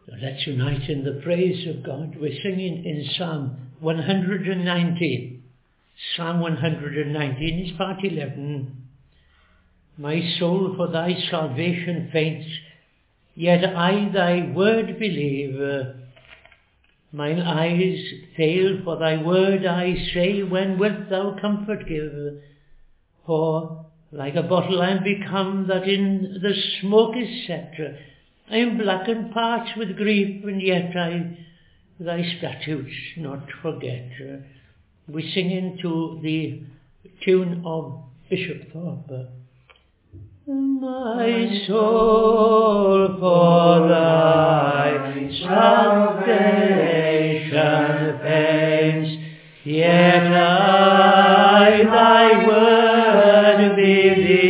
Let's unite in the praise of God. We're singing in Psalm 119. Psalm 119 is part 11. My soul for thy salvation faints, yet I thy word believe. Mine eyes fail for thy word, I say, when wilt thou comfort give? For like a bottle I am become, that in the smoke is set. I am blackened parts with grief, and yet I thy statutes not forget. We sing into the tune of Bishop Thorpe. My soul for thy salvation faints, yet I thy word believe.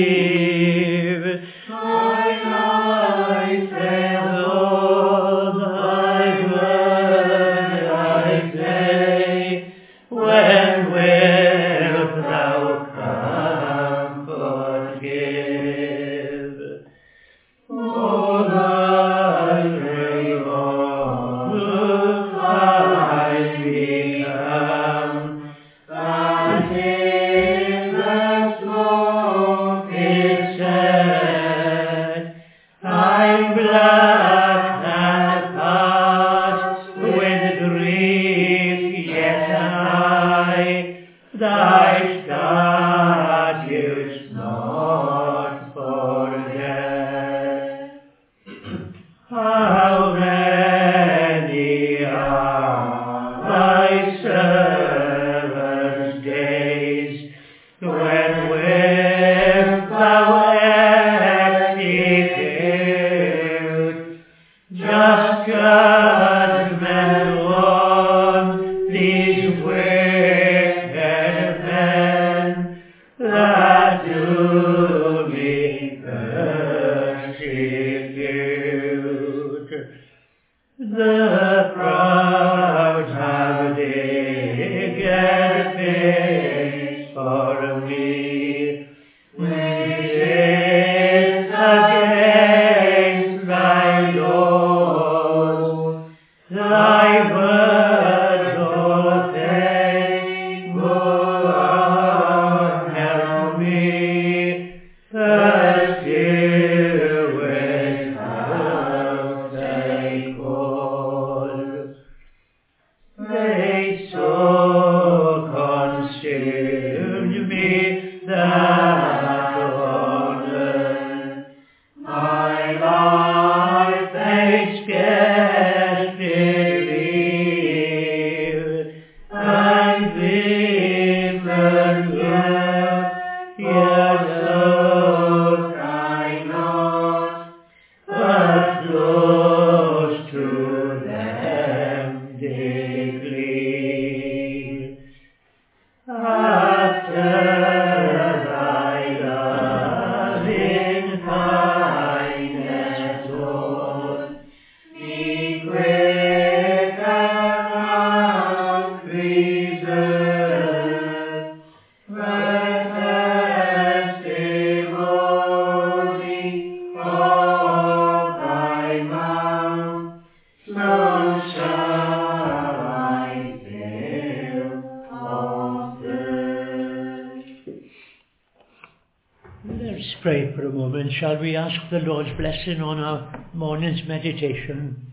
Pray for a moment. Shall we ask the Lord's blessing on our morning's meditation?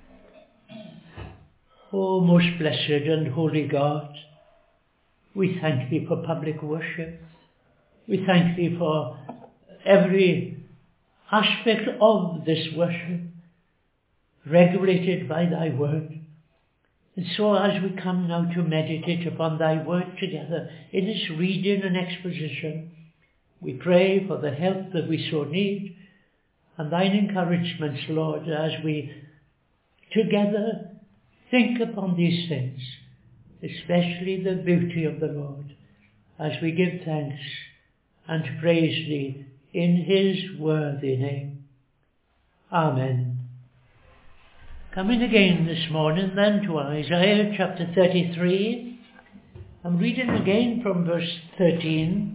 O most blessed and holy God, we thank thee for public worship. We thank thee for every aspect of this worship, regulated by thy word. And so as we come now to meditate upon thy word together in its reading and exposition, we pray for the help that we so need and thine encouragements, Lord, as we together think upon these things, especially the beauty of the Lord, as we give thanks and praise thee in his worthy name. Amen. Coming again this morning then to Isaiah chapter 33, I'm reading again from verse 13.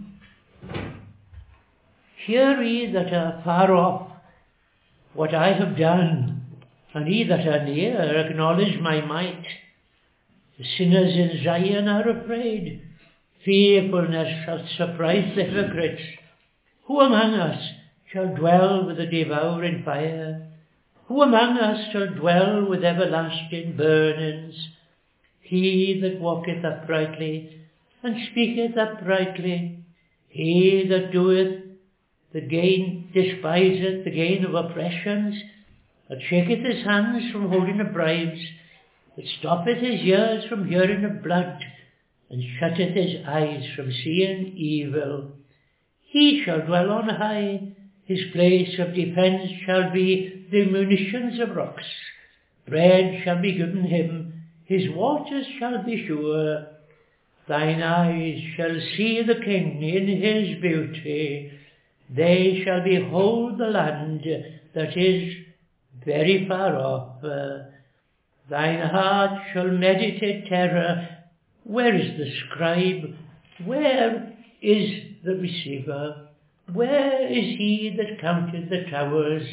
Hear ye that are far off what I have done, And ye that are near acknowledge my might. The sinners in Zion are afraid. Fearfulness shall surprise the hypocrites. Who among us shall dwell with the devouring fire? Who among us shall dwell with everlasting burnings? He that walketh uprightly, and speaketh uprightly, he that doeth the gain, despiseth the gain of oppressions, that shaketh his hands from holding of bribes, that stoppeth his ears from hearing of blood, and shutteth his eyes from seeing evil. He shall dwell on high, his place of defence shall be the munitions of rocks. Bread shall be given him, his waters shall be sure. Thine eyes shall see the King in his beauty. They shall behold the land that is very far off. Thine heart shall meditate terror. Where is the scribe? Where is the receiver? Where is he that counted the towers?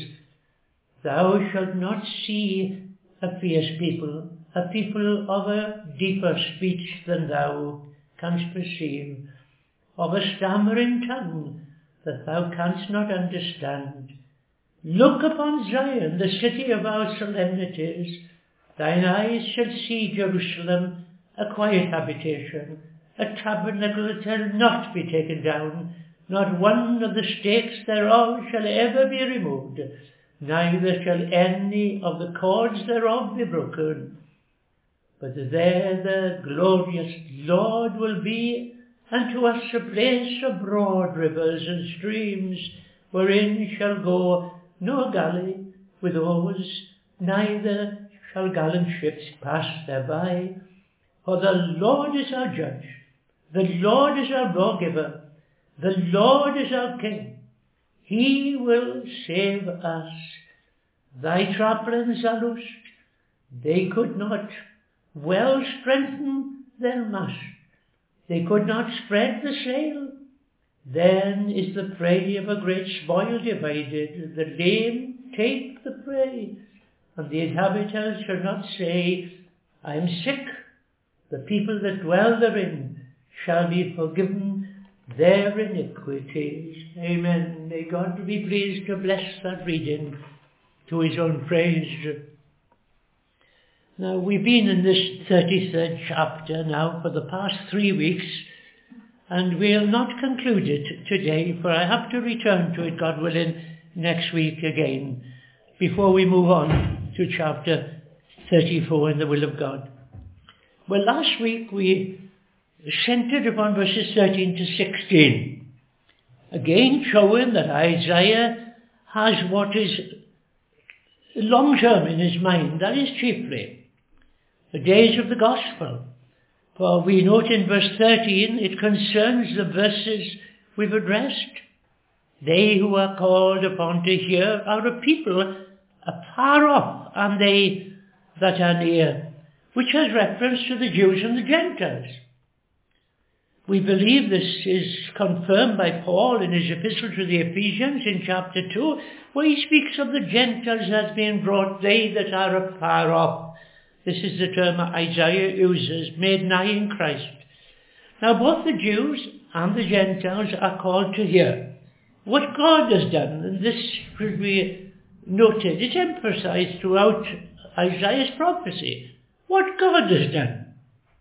Thou shalt not see a fierce people, a people of a deeper speech than thou canst perceive, of a stammering tongue that thou canst not understand. Look upon Zion, the city of our solemnities. Thine eyes shall see Jerusalem, a quiet habitation, a tabernacle that shall not be taken down. Not one of the stakes thereof shall ever be removed, neither shall any of the cords thereof be broken. But there the glorious Lord will be unto us a place of broad rivers and streams, wherein shall go no galley with oars, neither shall gallant ships pass thereby. For the Lord is our judge, the Lord is our lawgiver, the Lord is our King. He will save us. Thy traplings are loosed. They could not well strengthen their mast. They could not spread the sail. Then is the prey of a great spoil divided. The lame take the prey, and the inhabitants shall not say, I am sick. The people that dwell therein shall be forgiven their iniquities. Amen. May God be pleased to bless that reading to his own praise. Now, we've been in this 33rd chapter now for the past 3 weeks, and we'll not conclude it today, for I have to return to it, God willing, next week again, before we move on to chapter 34 in the will of God. Well, last week we centered upon verses 13 to 16, again showing that Isaiah has what is long-term in his mind, that is chiefly the days of the gospel. For we note in verse 13, it concerns the verses we've addressed. They who are called upon to hear are a people afar off, and they that are near, which has reference to the Jews and the Gentiles. We believe this is confirmed by Paul in his epistle to the Ephesians in chapter 2, where he speaks of the Gentiles as being brought, they that are afar off. This is the term Isaiah uses, made nigh in Christ. Now both the Jews and the Gentiles are called to hear what God has done, and this should be noted. It's emphasized throughout Isaiah's prophecy, what God has done.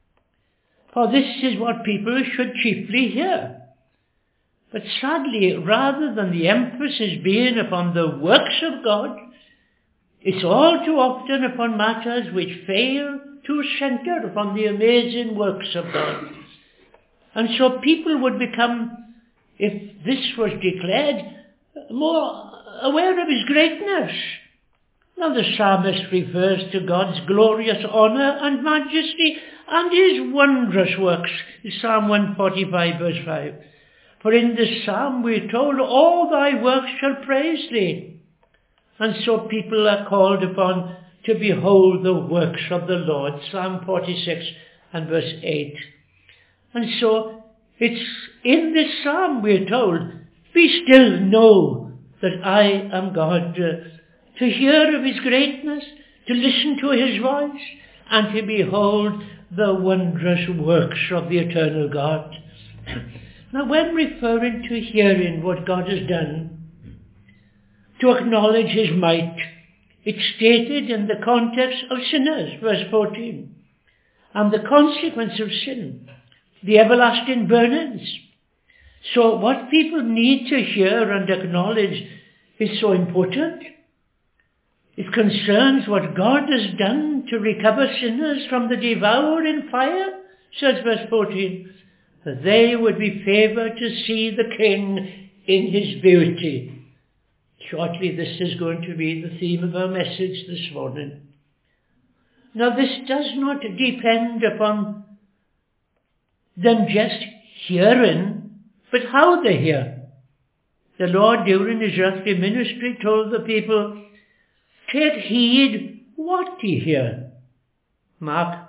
For this is what people should chiefly hear. But sadly, rather than the emphasis being upon the works of God, it's all too often upon matters which fail to center upon the amazing works of God. And so people would become, if this was declared, more aware of his greatness. Now the psalmist refers to God's glorious honour and majesty and his wondrous works. Psalm 145 verse 5. For in this psalm we're told, all thy works shall praise thee. And so people are called upon to behold the works of the Lord. Psalm 46 and verse 8. And so it's in this psalm we're told, be still, know that I am God. To hear of his greatness, to listen to his voice, and to behold the wondrous works of the eternal God. Now, when referring to hearing what God has done, to acknowledge his might, it's stated in the context of sinners, verse 14, and the consequence of sin, the everlasting burnings. So what people need to hear and acknowledge is so important. It concerns what God has done to recover sinners from the devouring fire, says verse 14. They would be favoured to see the King in his beauty. Shortly, this is going to be the theme of our message this morning. Now, this does not depend upon them just hearing, but how they hear. The Lord, during his earthly ministry, told the people, take heed what ye hear. Mark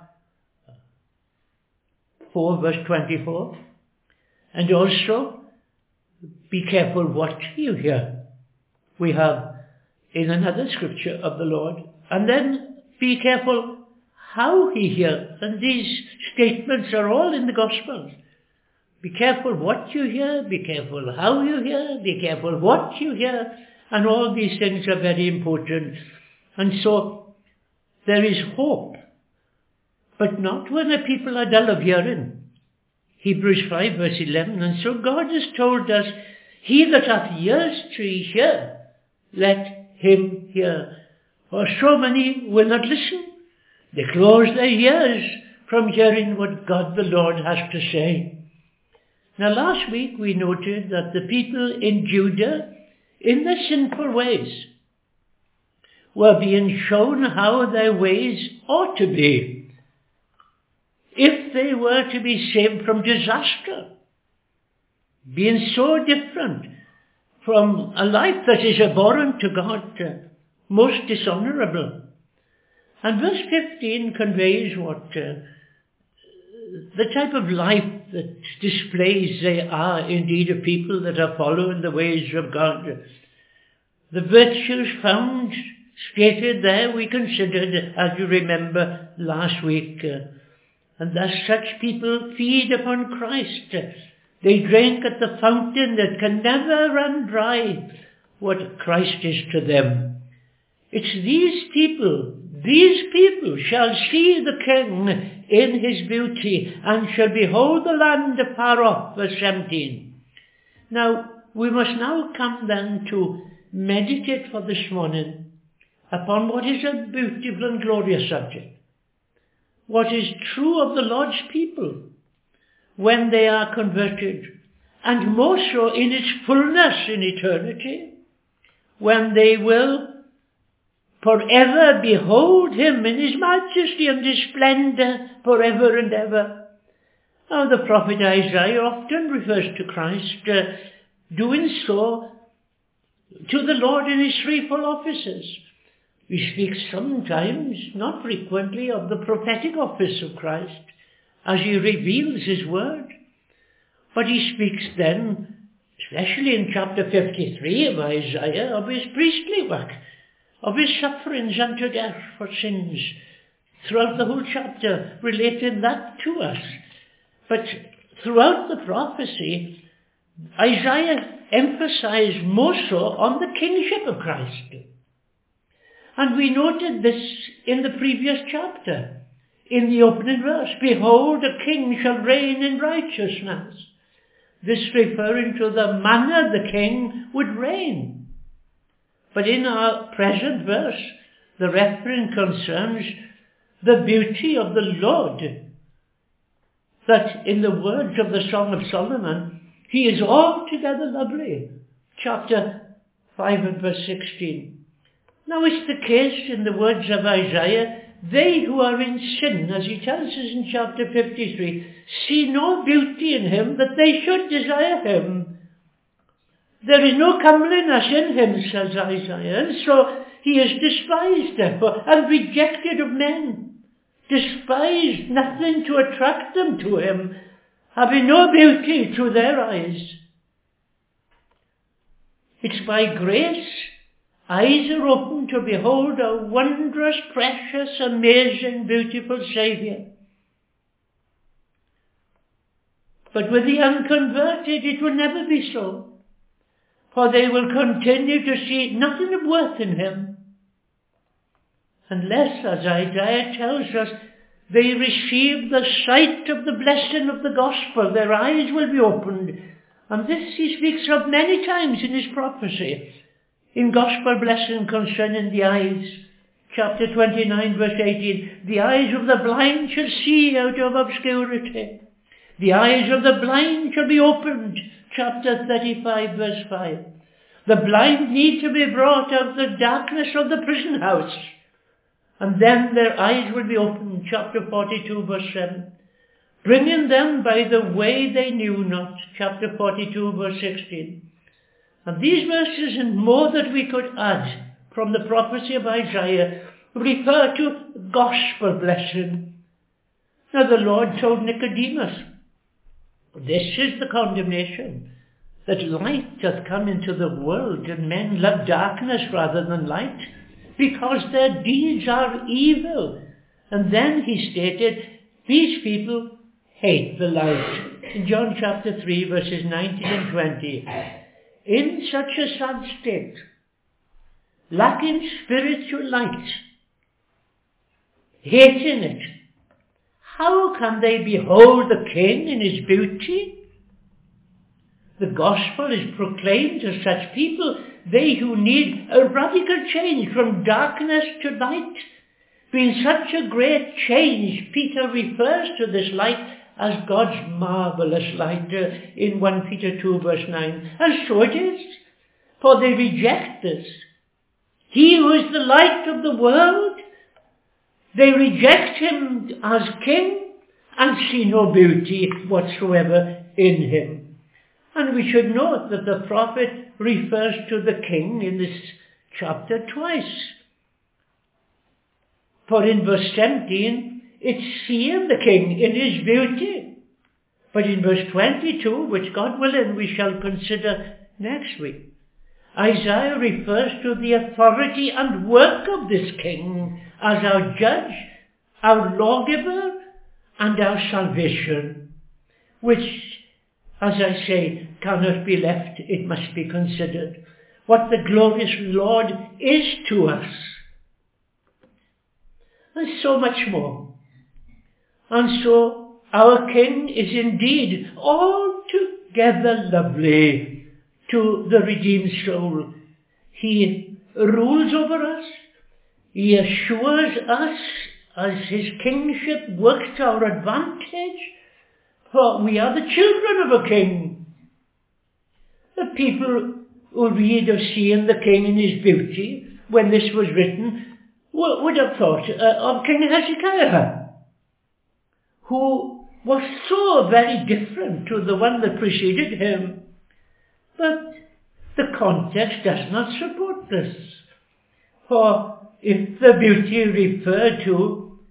4 verse 24. And also, be careful what you hear. We have in another scripture of the Lord. And then be careful how he hears. And these statements are all in the Gospels. Be careful what you hear, be careful how you hear, be careful what you hear. And all these things are very important. And so there is hope, but not when the people are dull of hearing. Hebrews 5 verse 11. And so God has told us, he that hath ears to hear, let him hear. For so many will not listen. They close their ears from hearing what God the Lord has to say. Now, last week we noted that the people in Judah, in their sinful ways, were being shown how their ways ought to be if they were to be saved from disaster, being so different from a life that is abhorrent to God, most dishonourable. And verse 15 conveys what the type of life that displays they are indeed a people that are following the ways of God. The virtues found stated there we considered, as you remember, last week. And thus such people feed upon Christ. They drink at the fountain that can never run dry, what Christ is to them. It's these people shall see the King in his beauty, and shall behold the land afar off, verse 17. Now, we must now come then to meditate for this morning upon what is a beautiful and glorious subject. What is true of the Lord's people when they are converted, and more so in its fullness in eternity, when they will forever behold him in his majesty and his splendour forever and ever. Now, the prophet Isaiah often refers to Christ, doing so to the Lord in his threefold offices. We speak sometimes, not frequently, of the prophetic office of Christ as he reveals his word. But he speaks then, especially in chapter 53 of Isaiah, of his priestly work, of his sufferings unto death for sins, throughout the whole chapter, relating that to us. But throughout the prophecy, Isaiah emphasized more so on the kingship of Christ. And we noted this in the previous chapter, in the opening verse. Behold, a king shall reign in righteousness. This referring to the manner the king would reign. But in our present verse, the reference concerns the beauty of the Lord. That in the words of the Song of Solomon, he is altogether lovely. Chapter 5 and verse 16. Now it's the case in the words of Isaiah, they who are in sin, as he tells us in chapter 53, see no beauty in him that they should desire him. There is no comeliness in him, says Isaiah, and so he is despised, therefore, and rejected of men. Despised, nothing to attract them to him, having no beauty to their eyes. It's by grace eyes are open to behold a wondrous, precious, amazing, beautiful Saviour. But with the unconverted, it will never be so, for they will continue to see nothing of worth in him, unless, as Isaiah tells us, they receive the sight of the blessing of the gospel. Their eyes will be opened. And this he speaks of many times in his prophecy, in gospel blessing concerning the eyes. Chapter 29, verse 18, the eyes of the blind shall see out of obscurity. The eyes of the blind shall be opened. Chapter 35, verse 5. The blind need to be brought out of the darkness of the prison house, and then their eyes will be opened. Chapter 42, verse 7. Bringing them by the way they knew not. Chapter 42, verse 16. And these verses and more that we could add from the prophecy of Isaiah refer to gospel blessing. Now the Lord told Nicodemus, this is the condemnation, that light hath come into the world, and men love darkness rather than light, because their deeds are evil. And then he stated, these people hate the light. In John chapter 3, verses 19 and 20. In such a sad state, lacking spiritual light, hating it, how can they behold the King in his beauty? The gospel is proclaimed to such people, they who need a radical change from darkness to light. Being such a great change, Peter refers to this light as God's marvellous light in 1 Peter 2 verse 9. And so it is, for they reject this. He who is the light of the world, they reject him as king and see no beauty whatsoever in him. And we should note that the prophet refers to the king in this chapter twice. For in verse 17, it's seeing the king in his beauty. But in verse 22, which God willing we shall consider next week, Isaiah refers to the authority and work of this king as our judge, our lawgiver, and our salvation, which, as I say, cannot be left, it must be considered. What the glorious Lord is to us. And so much more. And so our King is indeed altogether lovely to the redeemed soul. He rules over us. He assures us as his kingship works to our advantage, for we are the children of a king. The people who read of seeing the king in his beauty when this was written would have thought of King Hezekiah, who was so very different to the one that preceded him. But the context does not support this. For if the beauty referred to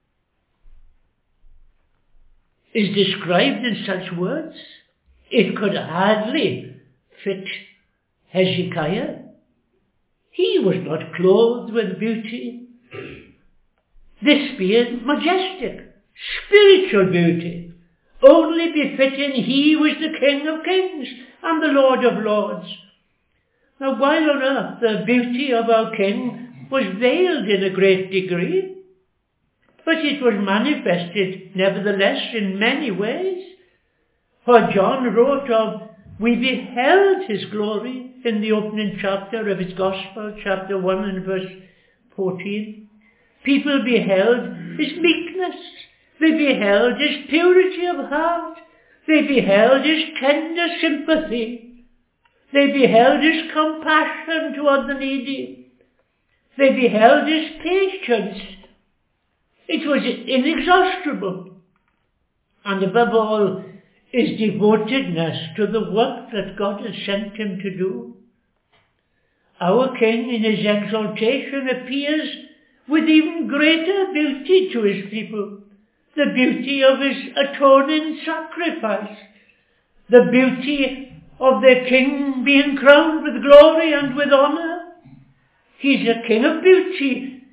is described in such words, it could hardly fit Hezekiah. He was not clothed with beauty. This being majestic, spiritual beauty, only befitting he was the King of kings and the Lord of lords. Now while on earth the beauty of our King was veiled in a great degree, but it was manifested nevertheless in many ways. For John wrote of, we beheld his glory in the opening chapter of his Gospel, chapter 1 and verse 14. People beheld his meekness. They beheld his purity of heart. They beheld his tender sympathy. They beheld his compassion toward the needy. They beheld his patience. It was inexhaustible. And above all, his devotedness to the work that God has sent him to do. Our King in his exaltation appears with even greater beauty to his people, the beauty of his atoning sacrifice, the beauty of their King being crowned with glory and with honour, He's a King of beauty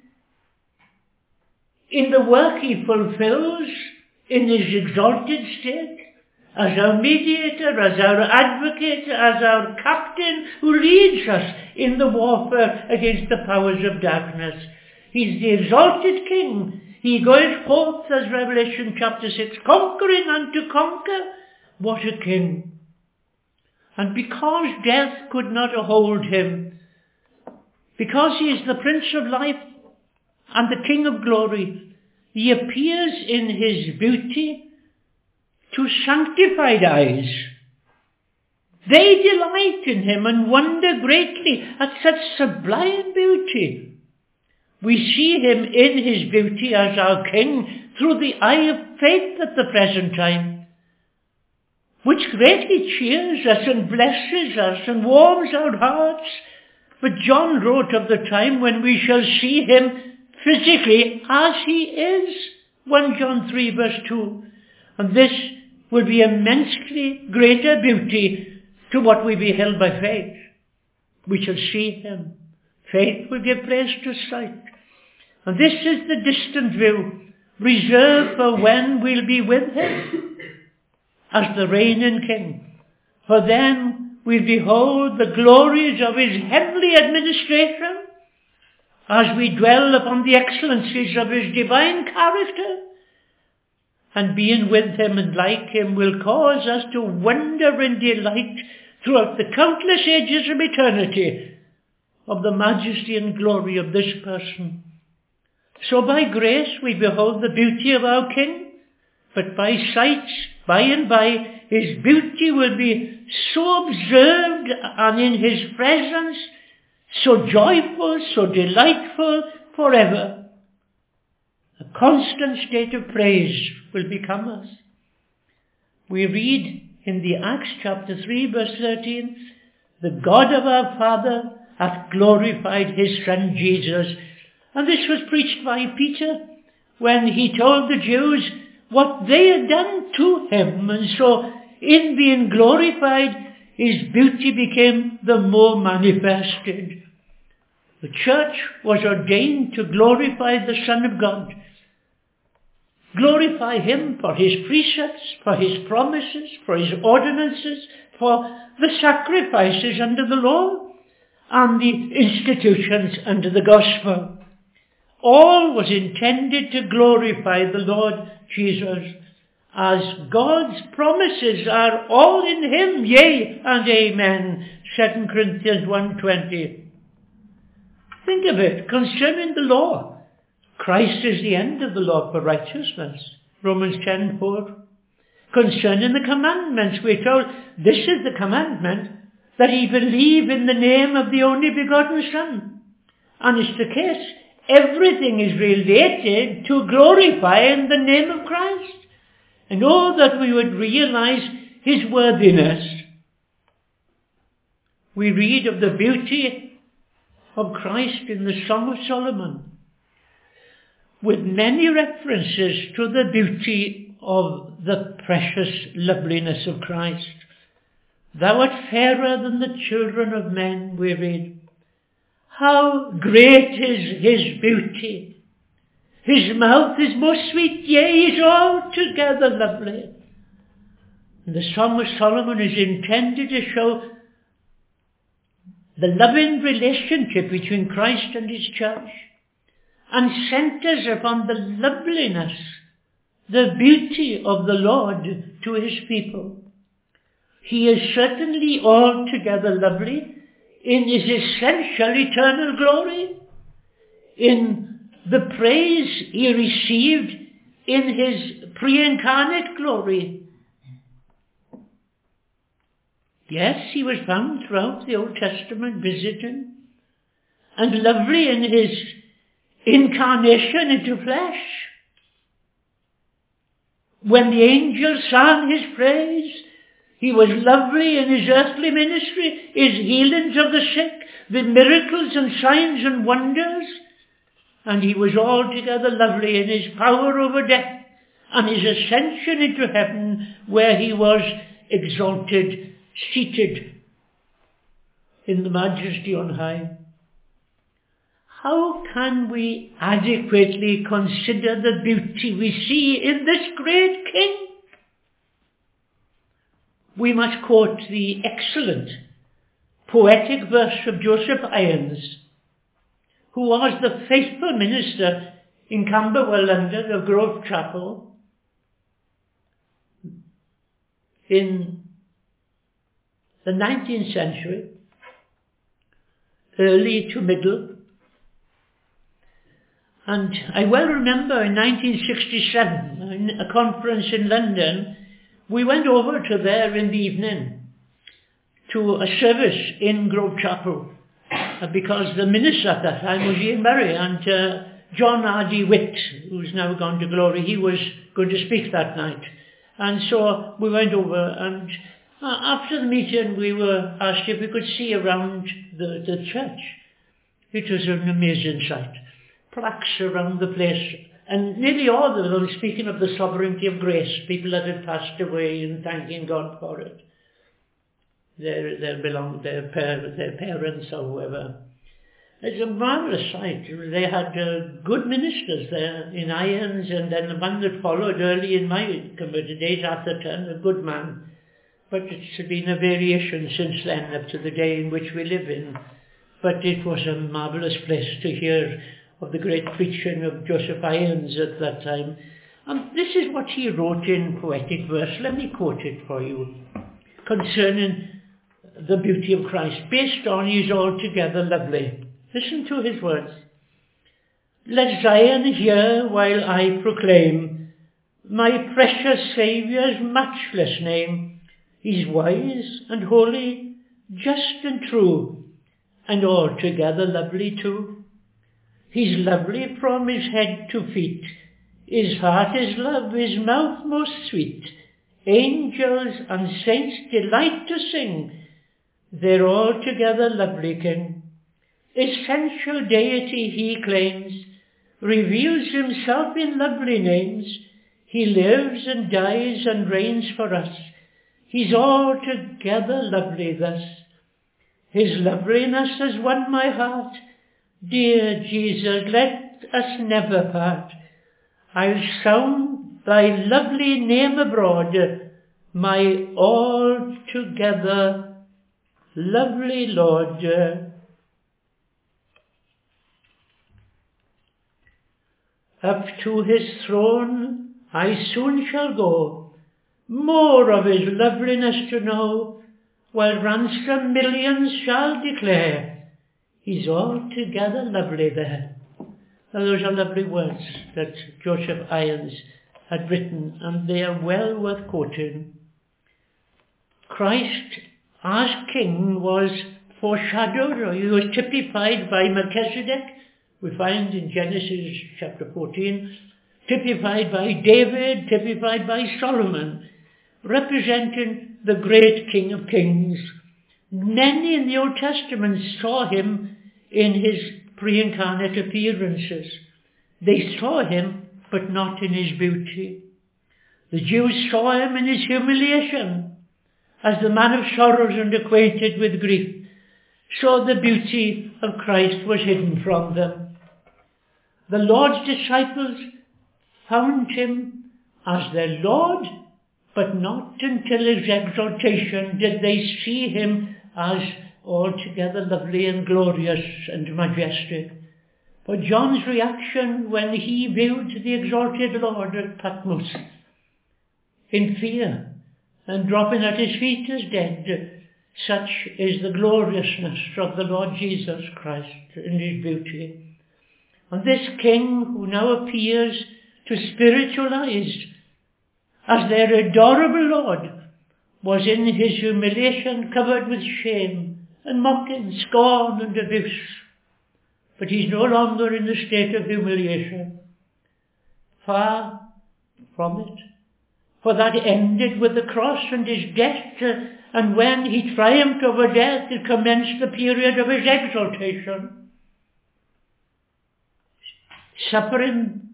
in the work he fulfills in his exalted state, as our mediator, as our advocate, as our captain who leads us in the warfare against the powers of darkness. He's the exalted King. He goes forth, as Revelation chapter 6, conquering and to conquer. What a King. And because death could not hold him, because he is the Prince of Life and the King of Glory, he appears in his beauty to sanctified eyes. They delight in him and wonder greatly at such sublime beauty. We see him in his beauty as our King through the eye of faith at the present time, which greatly cheers us and blesses us and warms our hearts. But John wrote of the time when we shall see him physically as he is. 1 John 3 verse 2. And this will be immensely greater beauty to what we beheld by faith. We shall see him. Faith will give place to sight. And this is the distant view, reserved for when we'll be with him as the reigning King. For then we'll behold the glories of his heavenly administration as we dwell upon the excellencies of his divine character. And being with him and like him will cause us to wonder and delight throughout the countless ages of eternity of the majesty and glory of this person. So by grace we behold the beauty of our King, but by sight, by and by, his beauty will be so observed and in his presence so joyful, so delightful forever. A constant state of praise will become us. We read in the Acts chapter 3 verse 13, the God of our Father hath glorified his Son Jesus. And this was preached by Peter when he told the Jews what they had done to him. And so in being glorified, his beauty became the more manifested. The church was ordained to glorify the Son of God. Glorify him for his precepts, for his promises, for his ordinances, for the sacrifices under the law and the institutions under the gospel. All was intended to glorify the Lord Jesus, as God's promises are all in him, yea and amen. 2 Corinthians 1:20. Think of it, concerning the law. Christ is the end of the law for righteousness. Romans 10:4. Concerning the commandments, we're told this is the commandment, that ye believe in the name of the only begotten Son. And it's the case. Everything is related to glorifying the name of Christ. And oh, that we would realize his worthiness. We read of the beauty of Christ in the Song of Solomon, with many references to the beauty of the precious loveliness of Christ. Thou art fairer than the children of men, we read. How great is his beauty! His mouth is most sweet, yea, is altogether lovely. And the Song of Solomon is intended to show the loving relationship between Christ and his church, and centers upon the loveliness, the beauty of the Lord to his people. He is certainly altogether lovely in his essential eternal glory, in the praise he received in his pre-incarnate glory. Yes, he was found throughout the Old Testament visiting, and lovely in his incarnation into flesh. When the angels sang his praise, he was lovely in his earthly ministry, his healings of the sick, the miracles and signs and wonders. And he was altogether lovely in his power over death and his ascension into heaven, where he was exalted, seated in the majesty on high. how can we adequately consider the beauty we see in this great King? We must quote the excellent poetic verse of Joseph Irons, who was the faithful minister in Camberwell, London, of Grove Chapel in the 19th century, early to middle. And I well remember in 1967, in a conference in London, we went over to there in the evening to a service in Grove Chapel, because the minister at that time was Ian Murray, and John R.D. Witt, who's now gone to glory, he was going to speak that night. And so we went over, and after the meeting we were asked if we could see around the church. It was an amazing sight. Plaques around the place, and nearly all of them speaking of the sovereignty of grace, people that had passed away and thanking God for it. Their parents or whoever. It's a marvellous sight. They had good ministers there in Irons, and then the one that followed early in my converted days, Atherton, a good man. But it's been a variation since then up to the day in which we live in. But it was a marvellous place to hear of the great preaching of Joseph Irons at that time. And this is what he wrote in poetic verse. Let me quote it for you, concerning the beauty of Christ, based on He's altogether lovely. Listen to his words. Let Zion hear while I proclaim my precious Saviour's matchless name. He's wise and holy, just and true, and altogether lovely too. He's lovely from his head to feet. His heart is love, his mouth most sweet. Angels and saints delight to sing. They're altogether lovely King. Essential deity he claims, reveals himself in lovely names. He lives and dies and reigns for us. He's altogether lovely thus. His loveliness has won my heart. Dear Jesus, let us never part. I'll sound thy lovely name abroad, my altogether lovely Lord. Up to his throne I soon shall go, more of his loveliness to know, while ransomed millions shall declare, he's altogether lovely there. Now, those are lovely words that Joseph Irons had written, and they are well worth quoting. Christ, as King, was foreshadowed, or he was typified by Melchizedek. We find in Genesis chapter 14, typified by David, typified by Solomon, representing the great King of Kings. Many in the Old Testament saw him in his pre-incarnate appearances. They saw him, but not in his beauty. The Jews saw him in his humiliation, as the man of sorrows and acquainted with grief. So the beauty of Christ was hidden from them. The Lord's disciples found him as their Lord, but not until his exaltation did they see him as altogether lovely and glorious and majestic. For John's reaction when he viewed the exalted Lord at Patmos, in fear and dropping at his feet as dead, such is the gloriousness of the Lord Jesus Christ in his beauty. And this King who now appears to spiritual eyes as their adorable Lord was in his humiliation covered with shame and mocking, scorn and abuse. But he's no longer in the state of humiliation. Far from it. For that ended with the cross and his death, and when he triumphed over death, it commenced the period of his exaltation. Suffering,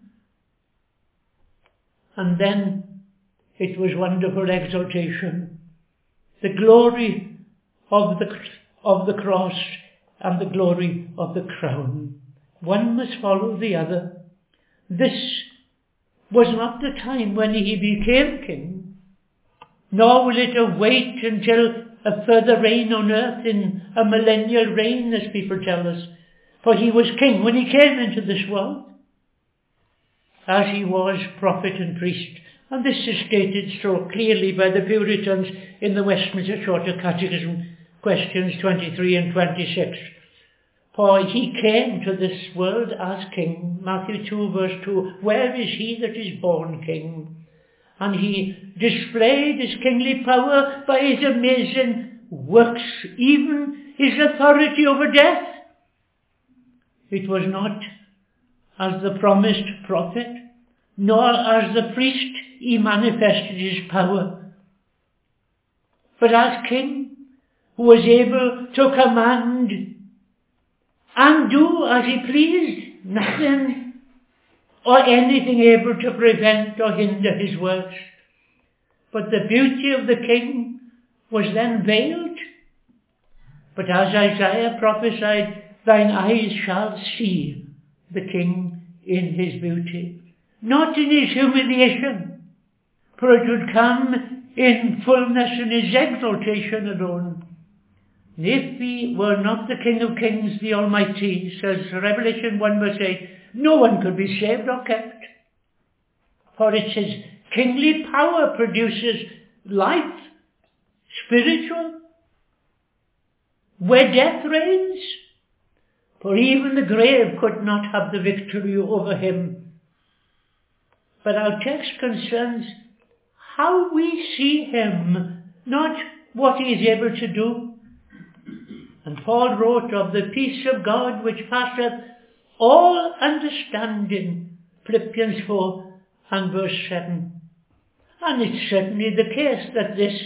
and then it was wonderful exaltation. The glory of the cross and the glory of the crown. One must follow the other. This was not the time when he became king, nor will it await until a further reign on earth in a millennial reign, as people tell us. For he was king when he came into this world, as he was prophet and priest. And this is stated so clearly by the Puritans in the Westminster Shorter Catechism, questions 23 and 26. For he came to this world as king. Matthew 2 verse 2, where is he that is born king? And he displayed his kingly power by his amazing works, even his authority over death. It was not as the promised prophet, nor as the priest he manifested his power, but as king who was able to command and do as he pleased, nothing or anything able to prevent or hinder his works. But the beauty of the king was then veiled. But as Isaiah prophesied, thine eyes shall see the king in his beauty, not in his humiliation, for it would come in fullness in his exaltation alone. And if he were not the King of Kings, the Almighty, says Revelation 1 verse 8, no one could be saved or kept. For it's his kingly power produces life, spiritual, where death reigns. For even the grave could not have the victory over him. But our text concerns how we see him, not what he is able to do. And Paul wrote of the peace of God which passeth all understanding, Philippians 4 and verse 7. And it's certainly the case that this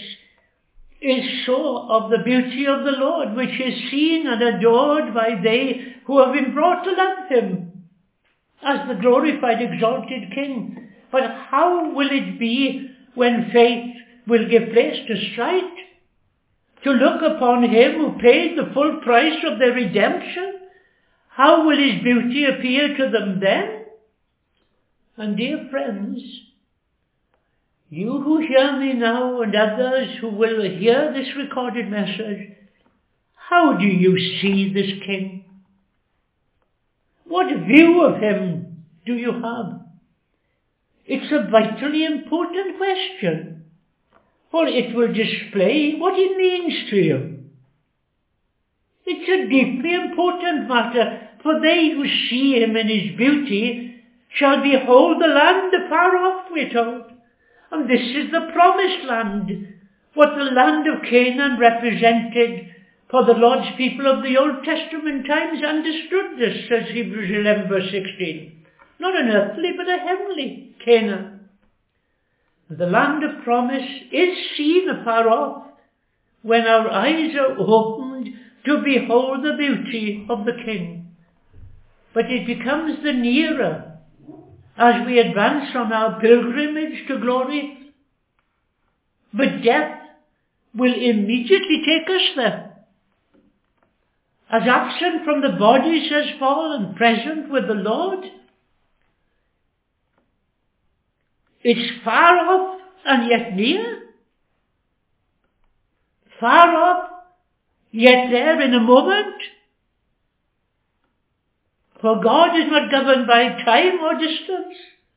is so of the beauty of the Lord, which is seen and adored by they who have been brought to love him as the glorified, exalted King. But how will it be when faith will give place to sight? To look upon him who paid the full price of their redemption? How will his beauty appear to them then? And dear friends, you who hear me now and others who will hear this recorded message, how do you see this King? What view of him do you have? It's a vitally important question, for it will display what he means to you. It's a deeply important matter, for they who see him in his beauty shall behold the land afar off, we're told. And this is the promised land, what the land of Canaan represented, for the Lord's people of the Old Testament times understood this, says Hebrews 11 verse 16. Not an earthly, but a heavenly Canaan. The land of promise is seen afar off when our eyes are opened to behold the beauty of the King. But it becomes the nearer as we advance on our pilgrimage to glory. But death will immediately take us there. As absent from the body, says Paul, and present with the Lord. It's far off and yet near. Far off, yet there in a moment. For God is not governed by time or distance,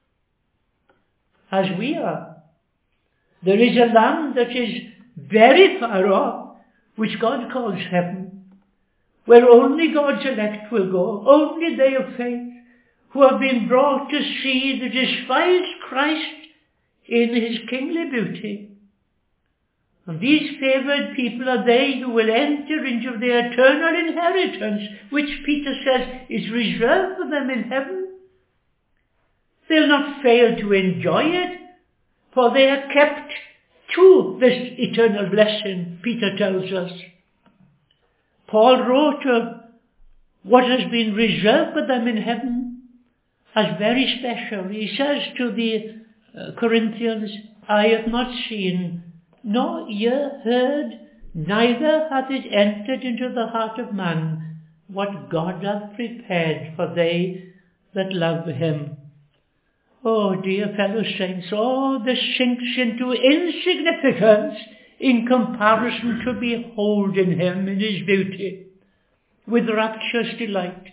as we are. There is a land that is very far off, which God calls heaven, where only God's elect will go, only they of faith, who have been brought to see the despised Christ in his kingly beauty. And these favoured people are they who will enter into the eternal inheritance, which Peter says is reserved for them in heaven. They'll not fail to enjoy it, for they are kept to this eternal blessing, Peter tells us. Paul wrote of what has been reserved for them in heaven as very special. He says to the Corinthians, I have not seen, nor ear heard, neither hath it entered into the heart of man, what God hath prepared for they that love him. Oh, dear fellow saints, all this sinks into insignificance in comparison to beholding him in his beauty with rapturous delight.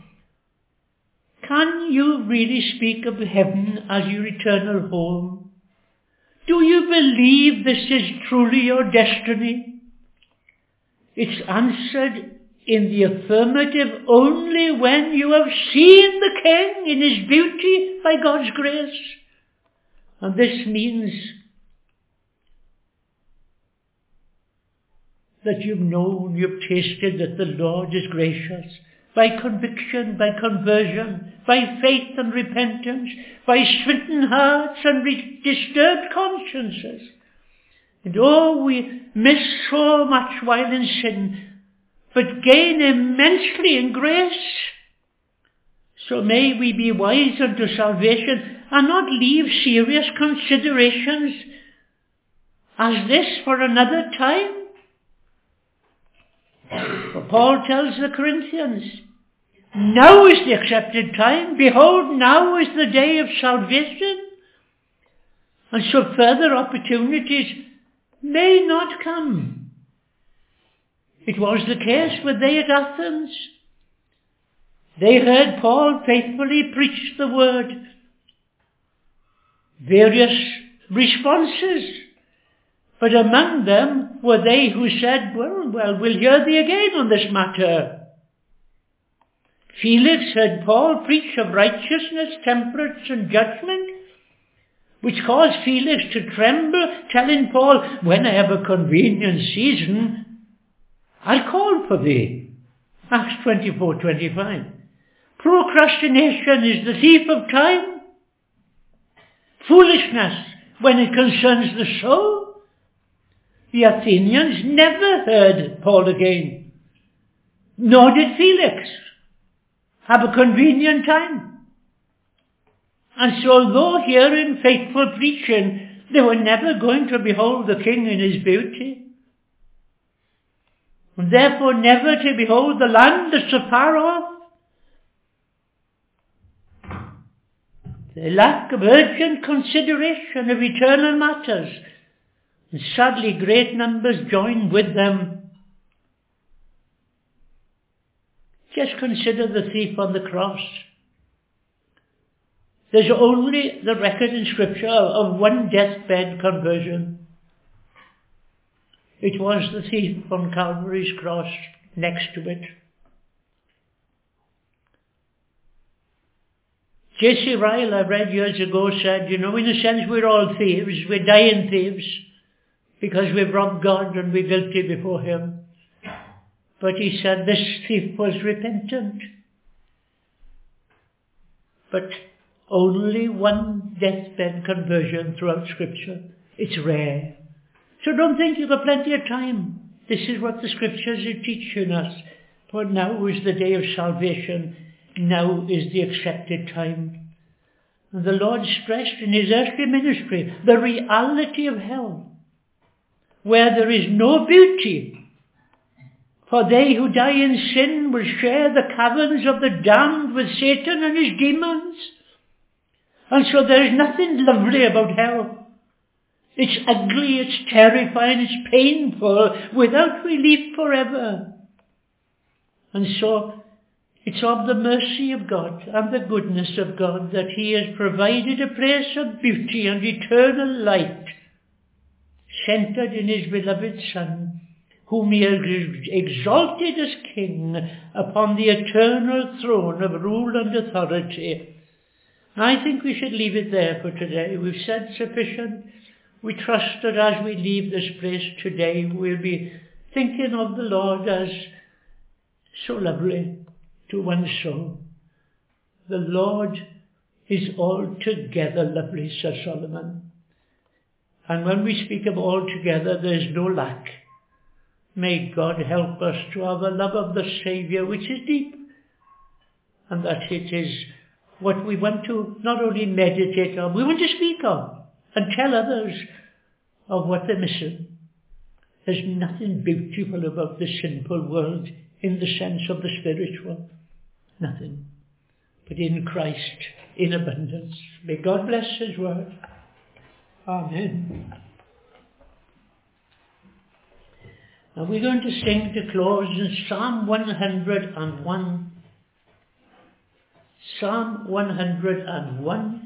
Can you really speak of heaven as your eternal home? Do you believe this is truly your destiny? It's answered in the affirmative only when you have seen the King in his beauty by God's grace. And this means that you've known, you've tasted that the Lord is gracious by conviction, by conversion, by faith and repentance, by smitten hearts and disturbed consciences. And oh, we miss so much while in sin, but gain immensely in grace. So may we be wise unto salvation and not leave serious considerations as this for another time. For Paul tells the Corinthians, now is the accepted time. Behold, now is the day of salvation. And so further opportunities may not come. It was the case with they at Athens. They heard Paul faithfully preach the word. Various responses. But among them were they who said, well, we'll hear thee again on this matter. Felix heard Paul preach of righteousness, temperance, and judgment, which caused Felix to tremble, telling Paul, when I have a convenient season, I'll call for thee. Acts 24:25. Procrastination is the thief of time. Foolishness when it concerns the soul. The Athenians never heard Paul again, nor did Felix have a convenient time. And so although hearing faithful preaching, they were never going to behold the King in his beauty, and therefore never to behold the land that's so far off. The lack of urgent consideration of eternal matters, and sadly great numbers join with them. Just consider the thief on the cross. There's only the record in Scripture of one deathbed conversion. It was the thief on Calvary's cross next to it. J.C. Ryle, I read years ago, said, in a sense we're all thieves, we're dying thieves, because we've robbed God and we're guilty before him. But he said this thief was repentant. But only one deathbed conversion throughout Scripture. It's rare. So don't think you've got plenty of time. This is what the Scriptures are teaching us. For now is the day of salvation. Now is the accepted time. And the Lord stressed in his earthly ministry the reality of hell, where there is no beauty. For they who die in sin will share the caverns of the damned with Satan and his demons. And so there is nothing lovely about hell. It's ugly, it's terrifying, it's painful, without relief forever. And so it's of the mercy of God and the goodness of God that he has provided a place of beauty and eternal light, centered in his beloved Son, whom he has exalted as King upon the eternal throne of rule and authority. I think we should leave it there for today. We've said sufficient. We trust that as we leave this place today, we'll be thinking of the Lord as so lovely to one's soul. The Lord is altogether lovely, says Solomon. And when we speak of altogether, there's no lack. May God help us to have a love of the Saviour which is deep, and that it is what we want to not only meditate on, we want to speak on and tell others of what they're missing. There's nothing beautiful about the sinful world in the sense of the spiritual. Nothing. But in Christ, in abundance. May God bless his word. Amen. Now we're going to sing to close in Psalm 101. Psalm 101.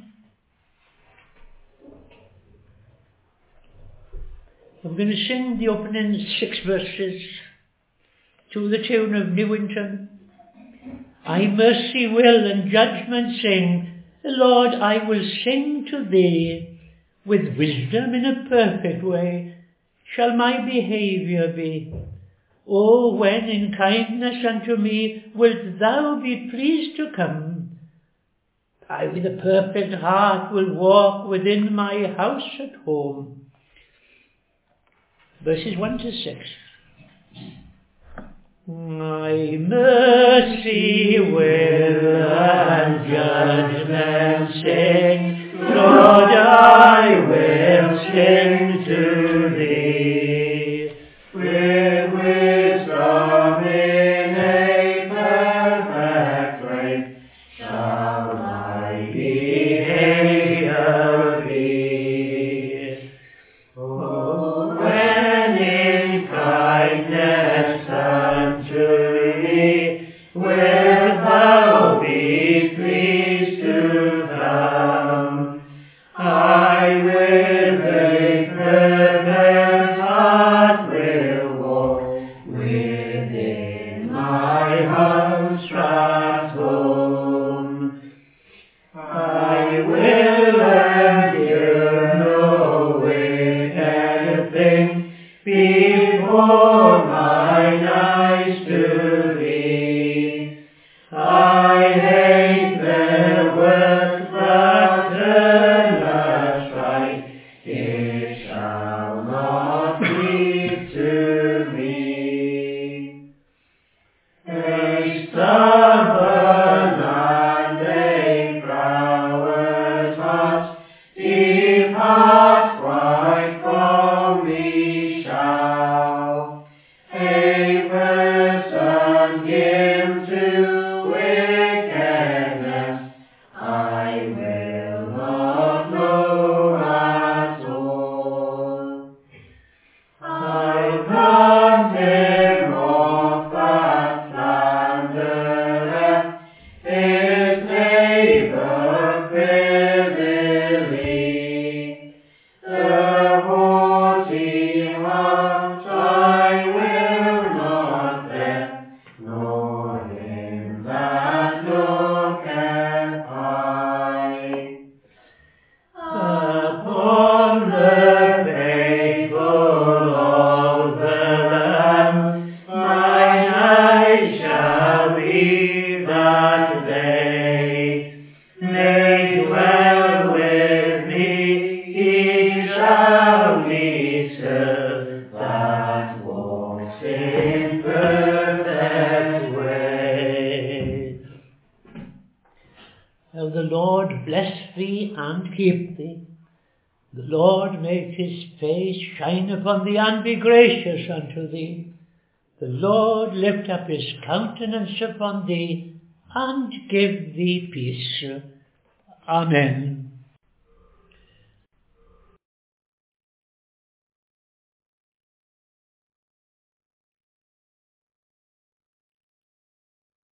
We're going to sing the opening 6 verses to the tune of Newington. I mercy will and judgment sing, Lord, I will sing to thee. With wisdom in a perfect way shall my behaviour be. O when in kindness unto me wilt thou be pleased to come, I with a perfect heart will walk within my house at home. Verses 1 to 6. My mercy will and judgment sing, Lord, I will sing to thee. With wisdom in a perfect way shall my behaviour be. Oh, when in kindness unto me wilt thou be pleased to come, I with a perfect heart will walk within my house at home. I will endure no wicked thing before mine eyes to thee. I hate their work, but turn aside, it shall not lead to me. A stubborn and a froward heart depart quite from me shall. A person given to wickedness I will not know at all. I plant him off that slandereth his neighbour privily. The haughty heart I will not bear, nor him that looketh high. Upon the faithful of the Lamb mine eyes shall be that day. May dwell with me, he shall me serve, that walks in perfect way. Well, the Lord bless thee and keep thee. The Lord make his face shine upon thee and be gracious unto thee. The Lord lift up his countenance upon thee and give thee peace. Amen.